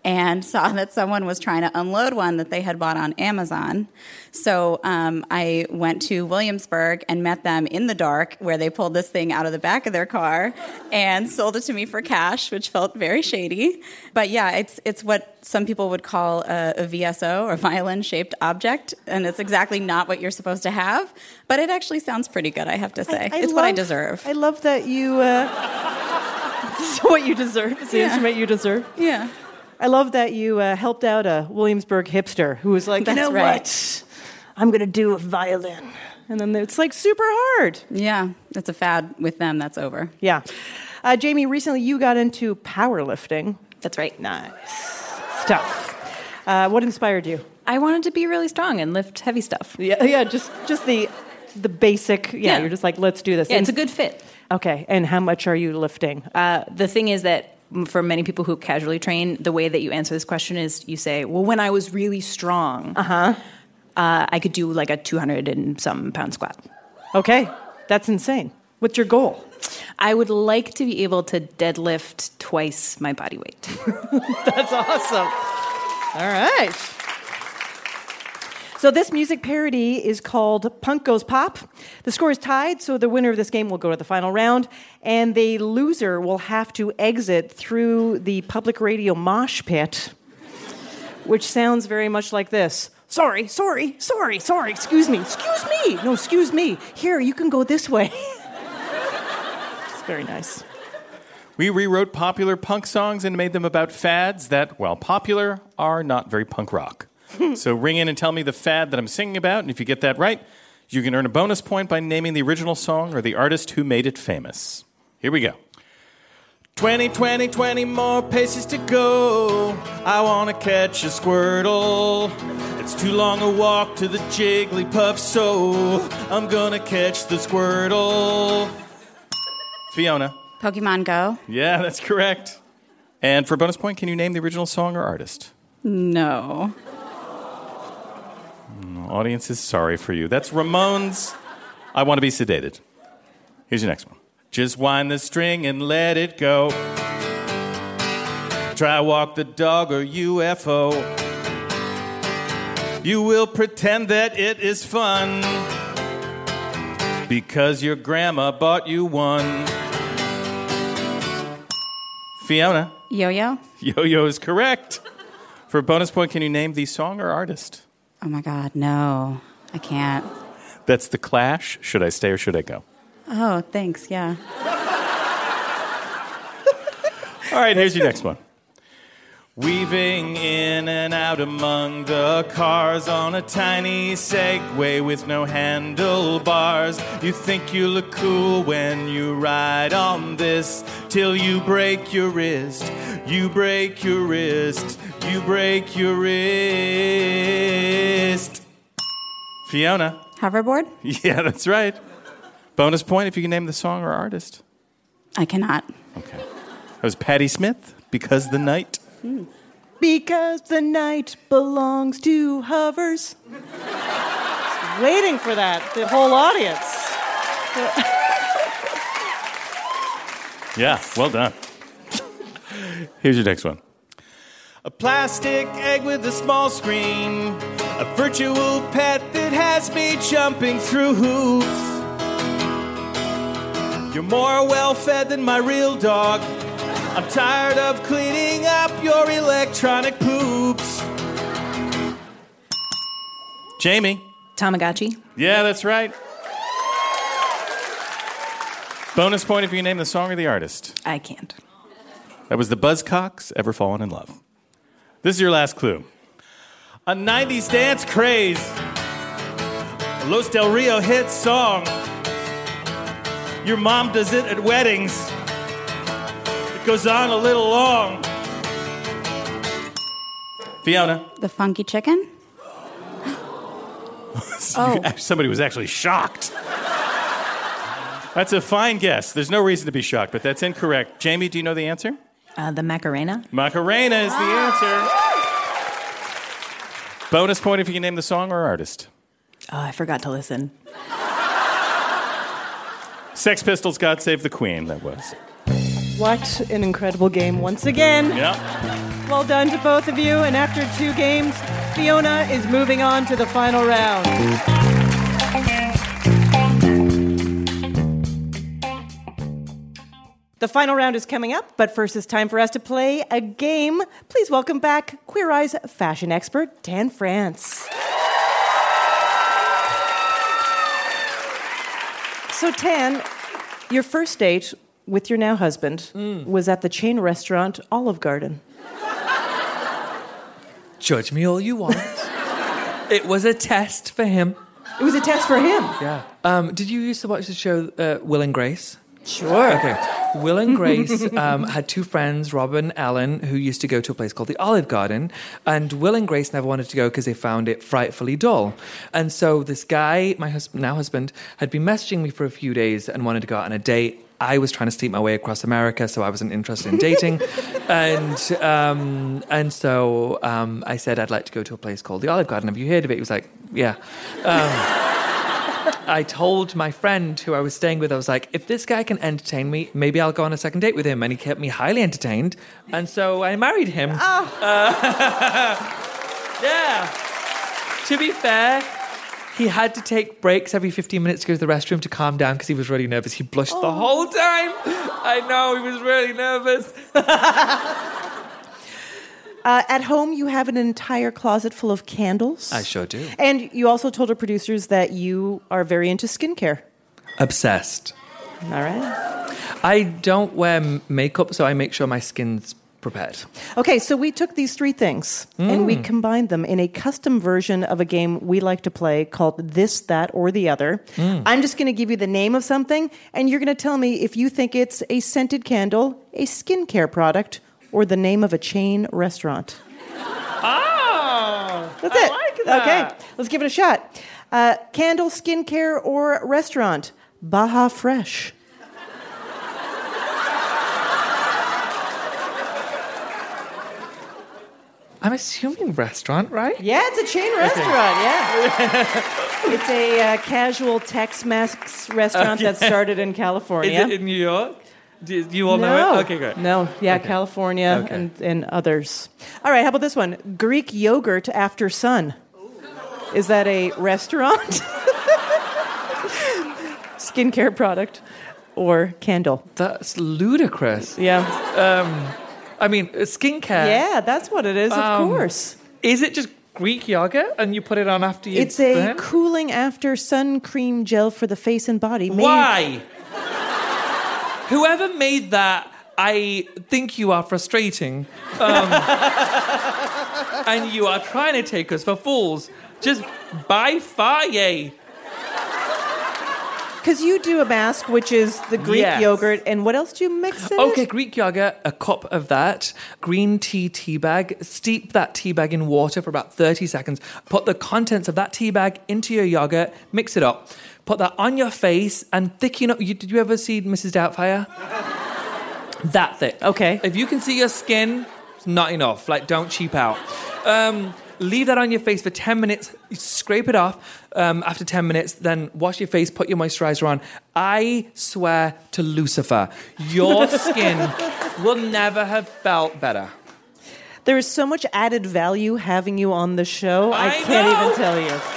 Speaker 14: and saw that someone was trying to unload one that they had bought on Amazon. So um, I went to Williamsburg and met them in the dark where they pulled this thing out of the back of their car and sold it to me for cash, which felt very shady. But yeah, it's it's what some people would call a, a V S O, or violin-shaped object, and it's exactly not what you're supposed to have. But it actually sounds pretty good, I have to say.
Speaker 3: I, I
Speaker 14: it's
Speaker 3: love,
Speaker 14: what I deserve.
Speaker 3: I love that you... Uh, it's what you deserve. It's the
Speaker 14: Yeah.
Speaker 3: instrument you deserve.
Speaker 14: Yeah.
Speaker 3: I love that you uh, helped out a Williamsburg hipster who was like,
Speaker 14: That's
Speaker 3: you know
Speaker 14: right.
Speaker 3: what? I'm going to do a violin. And then it's like super hard.
Speaker 14: Yeah, it's a fad with them that's over.
Speaker 3: Yeah. Uh, Jamie, recently you got into powerlifting.
Speaker 15: That's right.
Speaker 3: Nice stuff. Uh, what inspired you?
Speaker 15: I wanted to be really strong and lift heavy stuff.
Speaker 3: Yeah, yeah, just just the the basic. Yeah,
Speaker 15: Yeah.
Speaker 3: you're just like, let's do this.
Speaker 15: Yeah,
Speaker 3: And-
Speaker 15: it's a good fit.
Speaker 3: Okay, and how much are you lifting?
Speaker 15: Uh, the thing is that for many people who casually train, the way that you answer this question is you say, well, when I was really strong,
Speaker 3: uh-huh.
Speaker 15: uh, I could do like a two hundred and some pound squat.
Speaker 3: Okay, that's insane. What's your goal?
Speaker 15: I would like to be able to deadlift twice my body weight.
Speaker 3: That's awesome. All right. So this music parody is called Punk Goes Pop. The score is tied, so the winner of this game will go to the final round, and the loser will have to exit through the public radio mosh pit, which sounds very much like this. Sorry, sorry, sorry, sorry, excuse me, excuse me. No, excuse me. Here, you can go this way. It's very nice.
Speaker 2: We rewrote popular punk songs and made them about fads that, while popular, are not very punk rock. So ring in and tell me the fad that I'm singing about, and if you get that right, you can earn a bonus point by naming the original song or the artist who made it famous. Here we go. twenty, twenty, twenty more paces to go. I want to catch a Squirtle. It's too long a walk to the Jigglypuff, so I'm going to catch the Squirtle. Fiona.
Speaker 14: Pokemon Go?
Speaker 2: Yeah, that's correct. And for bonus point, can you name the original song or artist?
Speaker 14: No.
Speaker 2: Mm, Audience is sorry for you. That's Ramones. I Want to Be Sedated. Here's your next one. Just wind the string and let it go. Try walk the dog or U F O. You will pretend that it is fun because your grandma bought you one. Fiona.
Speaker 14: Yo-yo?
Speaker 2: Yo-yo is correct. For a bonus point, can you name the song or artist?
Speaker 14: Oh my God, no. I can't.
Speaker 2: That's The Clash. Should I stay or should I go?
Speaker 14: Oh, thanks, yeah.
Speaker 2: All right, here's your next one. Weaving in and out among the cars on a tiny Segway with no handlebars. You think you look cool when you ride on this, till you break your wrist, you break your wrist, you break your wrist. Fiona.
Speaker 14: Hoverboard?
Speaker 2: Yeah, that's right. Bonus point if you can name the song or artist.
Speaker 14: I cannot.
Speaker 2: Okay. That was Patti Smith, Because the Night.
Speaker 14: Mm.
Speaker 3: Because the night belongs to hovers. Just waiting for that, the whole audience.
Speaker 2: Yeah, well done. Here's your next one. A plastic egg with a small screen. A virtual pet that has me jumping through hoops. You're more well-fed than my real dog. I'm tired of cleaning up your electronic poops. Jamie.
Speaker 15: Tamagotchi.
Speaker 2: Yeah, that's right. Bonus point if you can name the song or the artist.
Speaker 15: I can't.
Speaker 2: That was the Buzzcocks, Ever Fallen in Love. This is your last clue. A nineties dance craze. A Los Del Rio hit song. Your mom does it at weddings. It goes on a little long. Fiona.
Speaker 14: The Funky Chicken?
Speaker 2: Oh. Somebody was actually shocked. That's a fine guess. There's no reason to be shocked, but that's incorrect. Jamie, do you know the answer?
Speaker 15: Uh, the Macarena.
Speaker 2: Macarena is the answer. Bonus point if you can name the song or artist.
Speaker 15: Oh, I forgot to listen.
Speaker 2: Sex Pistols, God Save the Queen, that was.
Speaker 3: What an incredible game once again.
Speaker 2: Yeah.
Speaker 3: Well done to both of you. And after two games, Fiona is moving on to the final round. The final round is coming up, but first it's time for us to play a game. Please welcome back Queer Eye's fashion expert, Dan France. So, Tan, your first date with your now husband
Speaker 13: Mm.
Speaker 3: was at the chain restaurant Olive Garden.
Speaker 13: Judge me all you want. It was a test for him.
Speaker 3: It was a test for him?
Speaker 13: Yeah. Um, did you used to watch the show uh, Will and Grace?
Speaker 3: Sure.
Speaker 13: Okay. Will and Grace um, had two friends, Rob and Ellen, who used to go to a place called the Olive Garden. And Will and Grace never wanted to go because they found it frightfully dull. And so this guy, my hus- now husband, had been messaging me for a few days and wanted to go out on a date. I was trying to sleep my way across America, so I wasn't interested in dating. and um, and so um, I said I'd like to go to a place called the Olive Garden. Have you heard of it? He was like, yeah. Um, I told my friend who I was staying with, I was like, if this guy can entertain me, maybe I'll go on a second date with him. And he kept me highly entertained. And so I married him.
Speaker 3: Oh.
Speaker 13: Uh, yeah. To be fair, he had to take breaks every fifteen minutes to go to the restroom to calm down because he was really nervous. He blushed
Speaker 3: Oh.
Speaker 13: the whole time. I know, he was really nervous.
Speaker 3: Uh, at home, you have an entire closet full of candles.
Speaker 13: I sure do.
Speaker 3: And you also told our producers that you are very into skincare.
Speaker 13: Obsessed.
Speaker 3: All right.
Speaker 13: I don't wear m- makeup, so I make sure my skin's prepared.
Speaker 3: Okay, so we took these three things and we
Speaker 13: Mm.
Speaker 3: combined them in a custom version of a game we like to play called This, That, or the Other.
Speaker 13: Mm.
Speaker 3: I'm just going to give you the name of something, and you're going to tell me if you think it's a scented candle, a skincare product, or the name of a chain restaurant.
Speaker 13: Oh,
Speaker 3: That's it. Okay, let's give it a shot. Uh, candle, skincare, or restaurant? Baja Fresh.
Speaker 13: I'm assuming restaurant, right?
Speaker 3: Yeah, it's a chain restaurant, yeah. It's a uh, casual Tex-Mex restaurant that
Speaker 13: Okay.
Speaker 3: started in California.
Speaker 13: Is it in New York? Do do you all
Speaker 3: no.
Speaker 13: know it? Okay, good.
Speaker 3: No, yeah,
Speaker 13: Okay.
Speaker 3: California
Speaker 13: Okay.
Speaker 3: and, and others. All right, how about this one? Greek yogurt after sun. Is that a restaurant? Skincare product or candle?
Speaker 13: That's ludicrous.
Speaker 3: Yeah.
Speaker 13: Um, I mean, uh, skincare.
Speaker 3: Yeah, that's what it is, of
Speaker 13: Um,
Speaker 3: course.
Speaker 13: Is it just Greek yogurt and you put it on after you
Speaker 3: It's a
Speaker 13: burn?
Speaker 3: cooling after sun cream gel for the face and body. made-
Speaker 13: Why? Whoever made that, I think you are frustrating. Um, and you are trying to take us for fools. Just buy fire.
Speaker 3: Because you do a mask, which is the Greek
Speaker 13: Yes.
Speaker 3: yogurt, and what else do you mix in
Speaker 13: Okay,
Speaker 3: it?
Speaker 13: Greek yogurt, a cup of that. Green tea tea bag. Steep that tea bag in water for about thirty seconds. Put the contents of that tea bag into your yogurt. Mix it up. Put that on your face and thicken up. You, did you ever see Missus Doubtfire? That thick.
Speaker 3: Okay.
Speaker 13: If you can see your skin, it's not enough. Like, don't cheap out. Um, leave that on your face for ten minutes. You scrape it off um, after ten minutes. Then wash your face, put your moisturizer on. I swear to Lucifer, your skin will never have felt better.
Speaker 3: There is so much added value having you on the show. I,
Speaker 13: I
Speaker 3: can't
Speaker 13: know.
Speaker 3: even tell you.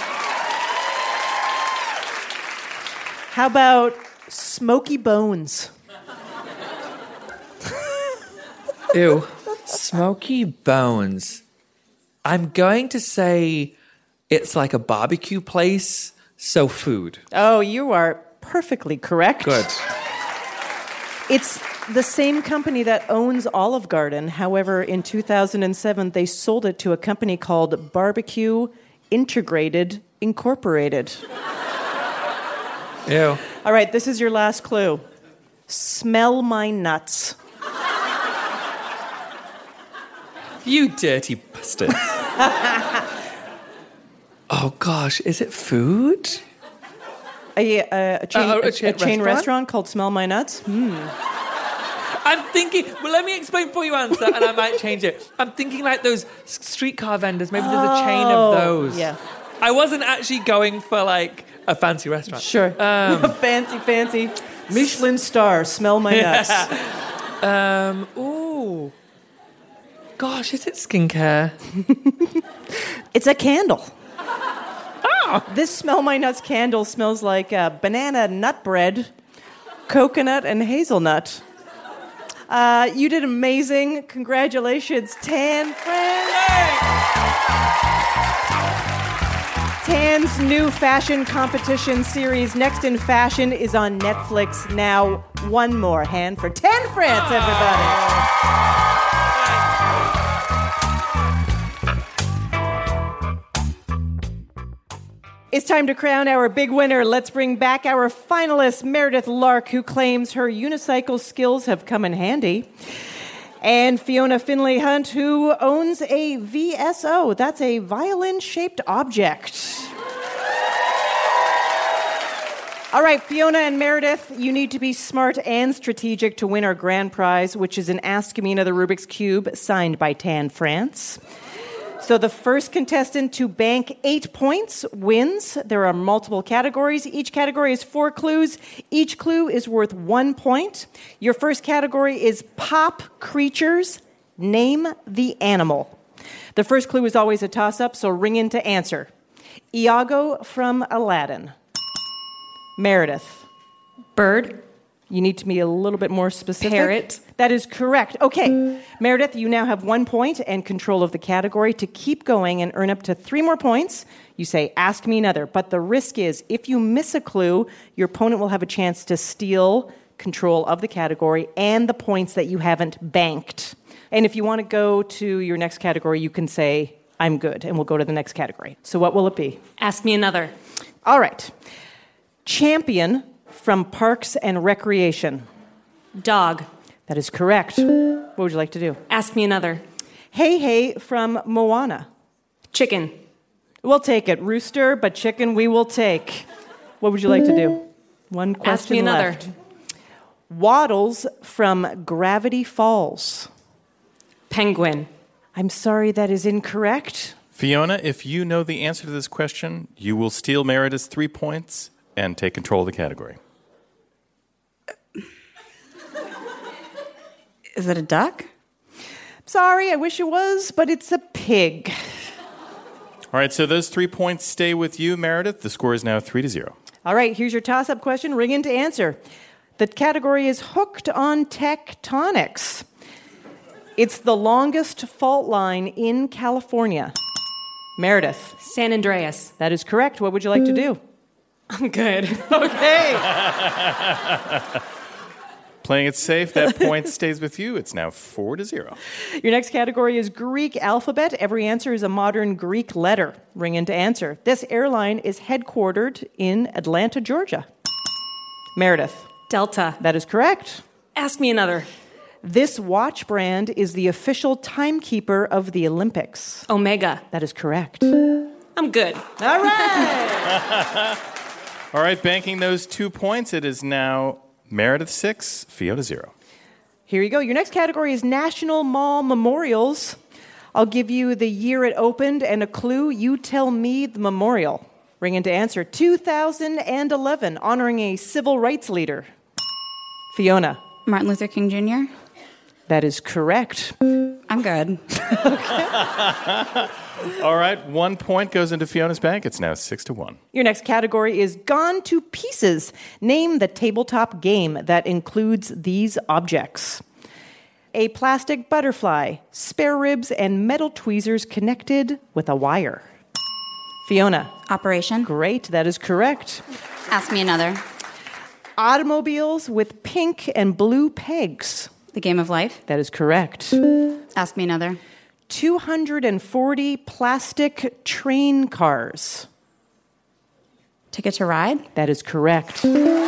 Speaker 3: How about smoky bones?
Speaker 13: Ew. Smoky bones. I'm going to say it's like a barbecue place, so food.
Speaker 3: Oh, you are perfectly correct.
Speaker 13: Good.
Speaker 3: It's the same company that owns Olive Garden. However, in two thousand seven, they sold it to a company called Barbecue Integrated Incorporated.
Speaker 13: Ew.
Speaker 3: All right, this is your last clue. Smell my nuts.
Speaker 13: You dirty bastard. Oh, gosh. Is it food?
Speaker 3: A, a, a chain,
Speaker 13: Uh, a
Speaker 3: a,
Speaker 13: chain
Speaker 3: a chain
Speaker 13: restaurant?
Speaker 3: restaurant called Smell My Nuts? Hmm.
Speaker 13: I'm thinking, well, let me explain before you answer, and I might change it. I'm thinking like those s- streetcar vendors. Maybe there's a chain
Speaker 3: Oh,
Speaker 13: of those.
Speaker 3: yeah.
Speaker 13: I wasn't actually going for like a fancy restaurant.
Speaker 3: Sure.
Speaker 13: Um,
Speaker 3: fancy, fancy. Michelin star, Smell My Nuts.
Speaker 13: um, ooh. gosh, is it skincare?
Speaker 3: It's a candle. Oh. This Smell My Nuts candle smells like uh, banana nut bread, coconut, and hazelnut. Uh, you did amazing. Congratulations, Tan Friends. Tan's new fashion competition series, Next in Fashion, is on Netflix now. One more hand for Tan France, everybody. It's time to crown our big winner. Let's bring back our finalist, Meredith Lark, who claims her unicycle skills have come in handy. And Fiona Finley Hunt, who owns a V S O. That's a violin-shaped object. All right, Fiona and Meredith, you need to be smart and strategic to win our grand prize, which is an Ask Me Another Rubik's Cube signed by Tan France. So the first contestant to bank eight points wins. There are multiple categories. Each category is four clues. Each clue is worth one point. Your first category is pop creatures. Name the animal. The first clue is always a toss-up, so ring in to answer. Iago from Aladdin. Meredith.
Speaker 4: Bird.
Speaker 3: You need to be a little bit more specific.
Speaker 4: Parrot.
Speaker 3: That is correct. Okay. Meredith, you now have one point and control of the category. To keep going and earn up to three more points, you say, ask me another. But the risk is, if you miss a clue, your opponent will have a chance to steal control of the category and the points that you haven't banked. And if you want to go to your next category, you can say, I'm good, and we'll go to the next category. So what will it be?
Speaker 4: Ask me another.
Speaker 3: All right. Champion from Parks and Recreation.
Speaker 4: Dog.
Speaker 3: That is correct. What would you like to do?
Speaker 4: Ask me another.
Speaker 3: Hey Hey from Moana.
Speaker 4: Chicken.
Speaker 3: We'll take it. Rooster, but chicken we will take. What would you like to do? One question
Speaker 4: Ask me another.
Speaker 3: left. Waddles from Gravity Falls.
Speaker 4: Penguin.
Speaker 3: I'm sorry, that is incorrect.
Speaker 2: Fiona, if you know the answer to this question, you will steal Meredith's three points and take control of the category.
Speaker 14: Is it a duck?
Speaker 3: Sorry, I wish it was, but it's a pig.
Speaker 2: All right, so those three points stay with you, Meredith. The score is now three to zero.
Speaker 3: All right, here's your toss-up question. Ring in to answer. The category is hooked on tectonics. It's the longest fault line in California. Meredith.
Speaker 4: San Andreas.
Speaker 3: That is correct. What would you like to do?
Speaker 4: I'm good.
Speaker 3: Okay.
Speaker 2: Playing it safe, that point stays with you. It's now four to zero.
Speaker 3: Your next category is Greek alphabet. Every answer is a modern Greek letter. Ring in to answer. This airline is headquartered in Atlanta, Georgia. Meredith.
Speaker 4: Delta.
Speaker 3: That is correct.
Speaker 4: Ask me another.
Speaker 3: This watch brand is the official timekeeper of the Olympics.
Speaker 4: Omega.
Speaker 3: That is correct.
Speaker 4: I'm good.
Speaker 3: All right.
Speaker 2: All right, banking those two points, it is now Meredith six, Fiona zero.
Speaker 3: Here you go. Your next category is National Mall Memorials. I'll give you the year it opened and a clue. You tell me the memorial. Ring in to answer. two thousand eleven, honoring a civil rights leader. Fiona.
Speaker 14: Martin Luther King Junior
Speaker 3: That is correct.
Speaker 14: I'm good.
Speaker 2: All right, one point goes into Fiona's bank. It's now six to one.
Speaker 3: Your next category is Gone to Pieces. Name the tabletop game that includes these objects. A plastic butterfly, spare ribs, and metal tweezers connected with a wire. Fiona.
Speaker 14: Operation.
Speaker 3: Great, that is correct.
Speaker 14: Ask me another.
Speaker 3: Automobiles with pink and blue pegs.
Speaker 14: The Game of Life.
Speaker 3: That is correct.
Speaker 14: Ask me another.
Speaker 3: two hundred forty plastic train cars.
Speaker 14: Ticket to Ride.
Speaker 3: That is correct.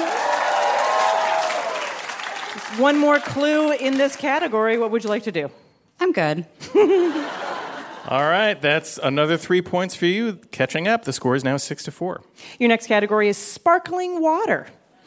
Speaker 3: Just one more clue in this category. What would you like to do?
Speaker 14: I'm good.
Speaker 2: All right, that's another three points for you. Catching up, the score is now six to four.
Speaker 3: Your next category is sparkling water.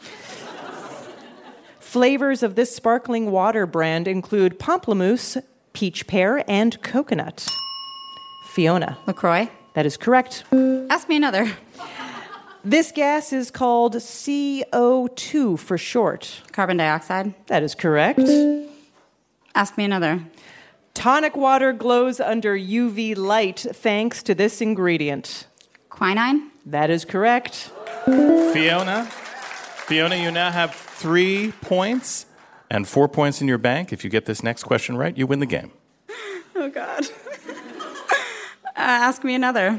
Speaker 3: Flavors of this sparkling water brand include pamplemousse, peach pear, and coconut. Fiona.
Speaker 14: LaCroix.
Speaker 3: That is correct.
Speaker 14: Ask me another.
Speaker 3: This gas is called C O two for short.
Speaker 14: Carbon dioxide.
Speaker 3: That is correct.
Speaker 14: Ask me another.
Speaker 3: Tonic water glows under U V light thanks to this ingredient.
Speaker 14: Quinine?
Speaker 3: That is correct.
Speaker 2: Fiona, Fiona, you now have three points and four points in your bank. If you get this next question right, you win the game.
Speaker 14: Oh, God. uh, ask me another.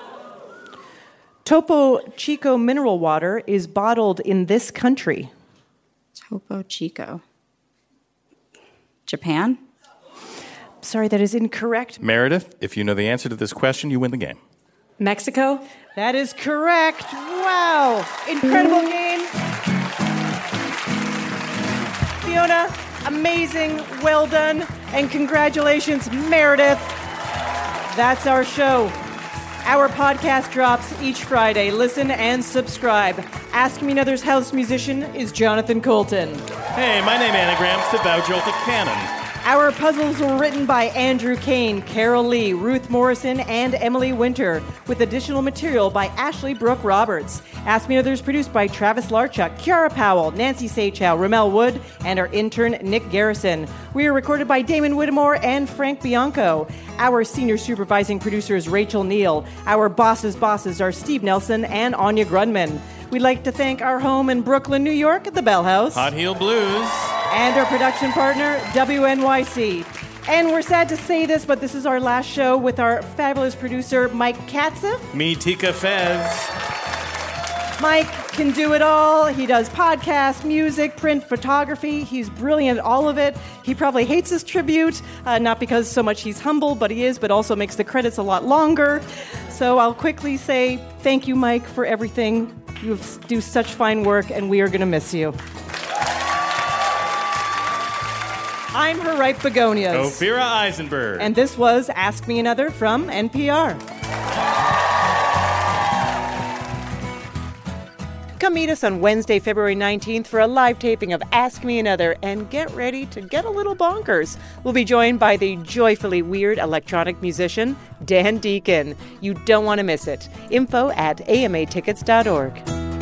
Speaker 3: Topo Chico mineral water is bottled in this country.
Speaker 14: Topo Chico. Japan?
Speaker 3: Sorry, that is incorrect.
Speaker 2: Meredith, if you know the answer to this question, you win the game.
Speaker 4: Mexico?
Speaker 3: That is correct. Wow. Incredible game. Fiona, amazing. Well done. And congratulations, Meredith. That's our show. Our podcast drops each Friday. Listen and subscribe. Ask Me Another's house musician is Jonathan Colton.
Speaker 2: Hey, my name anagrams to Thou Jolted Cannon.
Speaker 3: Our puzzles were written by Andrew Kane, Carol Lee, Ruth Morrison, and Emily Winter, with additional material by Ashley Brooke Roberts. Ask Me Another is produced by Travis Larchuk, Kiara Powell, Nancy Sachow, Ramel Wood, and our intern, Nick Garrison. We are recorded by Damon Whittemore and Frank Bianco. Our senior supervising producer is Rachel Neal. Our bosses' bosses are Steve Nelson and Anya Grunman. We'd like to thank our home in Brooklyn, New York at the Bell House.
Speaker 2: Hot Heel Blues.
Speaker 3: And our production partner, W N Y C. And we're sad to say this, but this is our last show with our fabulous producer, Mike Katzeff.
Speaker 2: Me, Tika Fez.
Speaker 3: Mike can do it all. He does podcasts, music, print, photography. He's brilliant at all of it. He probably hates his tribute, uh, not because so much he's humble, but he is, but also makes the credits a lot longer. So I'll quickly say thank you, Mike, for everything. You do such fine work, and we are going to miss you. I'm her ripe begonias.
Speaker 2: Ophira Eisenberg.
Speaker 3: And this was Ask Me Another from N P R. Come meet us on Wednesday, February nineteenth for a live taping of Ask Me Another, and get ready to get a little bonkers. We'll be joined by the joyfully weird electronic musician, Dan Deacon. You don't want to miss it. Info at A M A tickets dot org.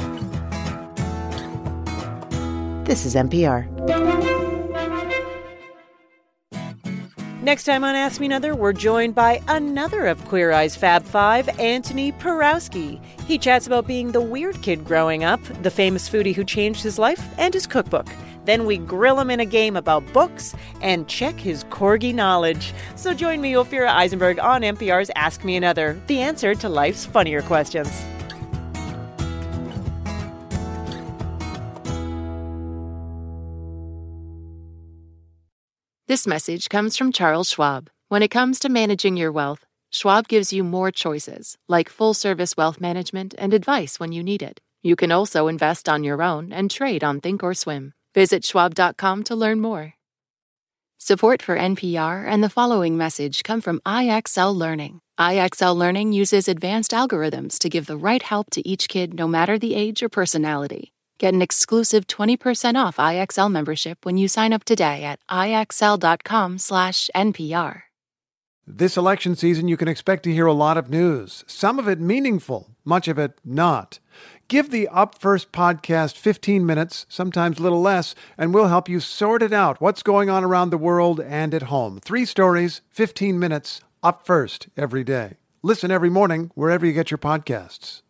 Speaker 3: This is N P R. Next time on Ask Me Another, we're joined by another of Queer Eye's Fab Five, Anthony Porowski. He chats about being the weird kid growing up, the famous foodie who changed his life, and his cookbook. Then we grill him in a game about books and check his corgi knowledge. So join me, Ophira Eisenberg, on N P R's Ask Me Another, the answer to life's funnier questions.
Speaker 11: This message comes from Charles Schwab. When it comes to managing your wealth, Schwab gives you more choices, like full-service wealth management and advice when you need it. You can also invest on your own and trade on Thinkorswim. Visit schwab dot com to learn more. Support for N P R and the following message come from I X L Learning. I X L Learning uses advanced algorithms to give the right help to each kid, no matter the age or personality. Get an exclusive twenty percent off I X L membership when you sign up today at I X L dot com slash N P R.
Speaker 7: This election season, you can expect to hear a lot of news, some of it meaningful, much of it not. Give the Up First podcast fifteen minutes, sometimes a little less, and we'll help you sort it out, what's going on around the world and at home. Three stories, fifteen minutes, Up First every day. Listen every morning wherever you get your podcasts.